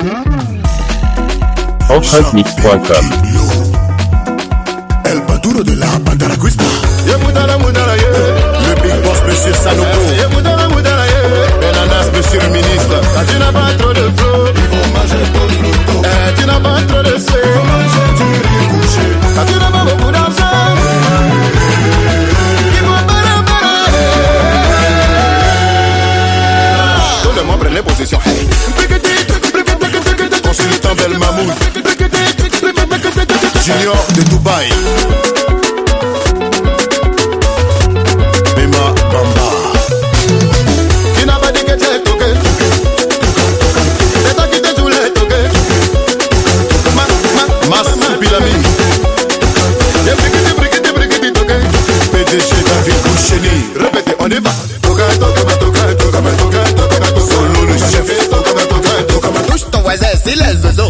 Househouse-mix.com. El Paduro de la Bandaraguista. Le Big Boss, Monsieur Sanogo. Benanas, Monsieur le Ministre. Tu n'as pas trop de flow. Il faut manger ton fruto. Tu n'as pas trop de souhait. Il faut manger du riz couché. Tu n'as pas beaucoup d'argent. Il faut tout le monde prenne les positions. Consultant Bel Mamoud. Junior de Dubaï. Mema Bamba. Tu n'as pas dit que tu es toqué. C'est toi qui te joues les toqués. Mas Pilami. Y'a brigidi toqué. PDG David Boucheni. Répétez, on y va. Toca. Solo le chef. Toca. Touche ton voisin, c'est les zozos.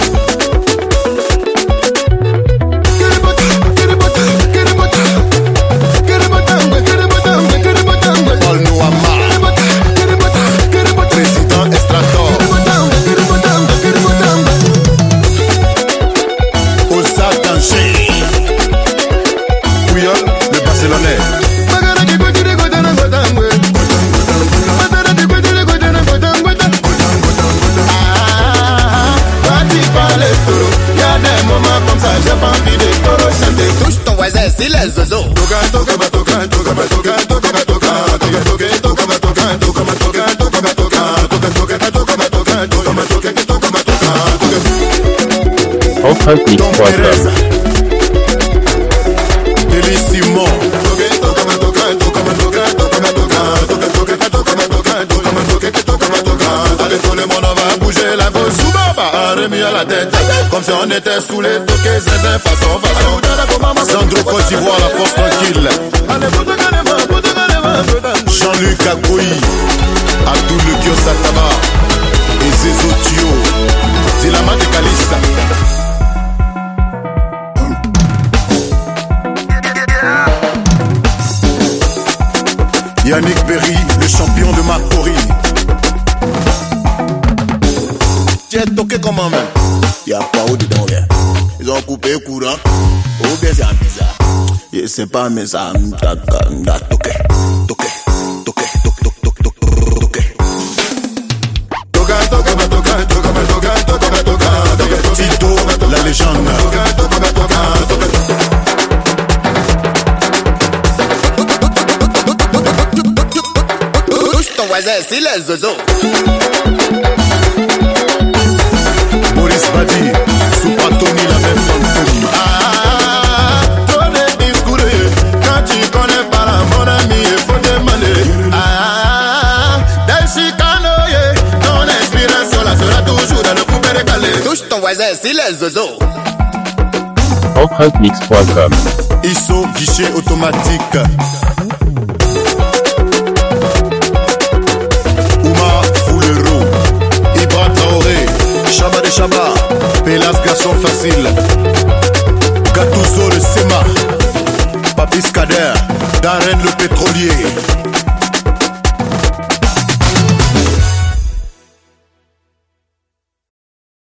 Touche ton voisin, c'est les zozos. Househouse-mix.com. Delissimo. Allez, tout le monde, on va bouger la gauche. Soubaba, remis à la tête. Comme si on était sous les toquets, zinzin, façon. Sandro Côte d'Ivoire, la force tranquille. Jean-Luc Akoui, Abdou le Kiosatama, et Zézo Tio, Dilama de Calista. Yannick Berry, le champion de Macori. Tu es toqué comment même? Y'a pas où dedans, là. Ils ont coupé le courant. Ou bien c'est un bizarre. Je sais pas, mais ça m'a toqué. Tito, la légende. Touche ton voisin, c'est les zozos. Maurice Badi, Soupatoni, la même fantôme. Trop de discours, quand tu connais pas la mon ami, il faut demander. Del Chicano, ton inspiration là sera toujours dans le coupé récalé. Touche ton voisin, c'est les zozos. Househouse-mix.com. ISO, guichet automatique. Ouma Foulero, Ibra Traoré, Chaba de Chaba, Pélas garçon facile, Gatouzo le Sema, Papis Kader, Darren le pétrolier.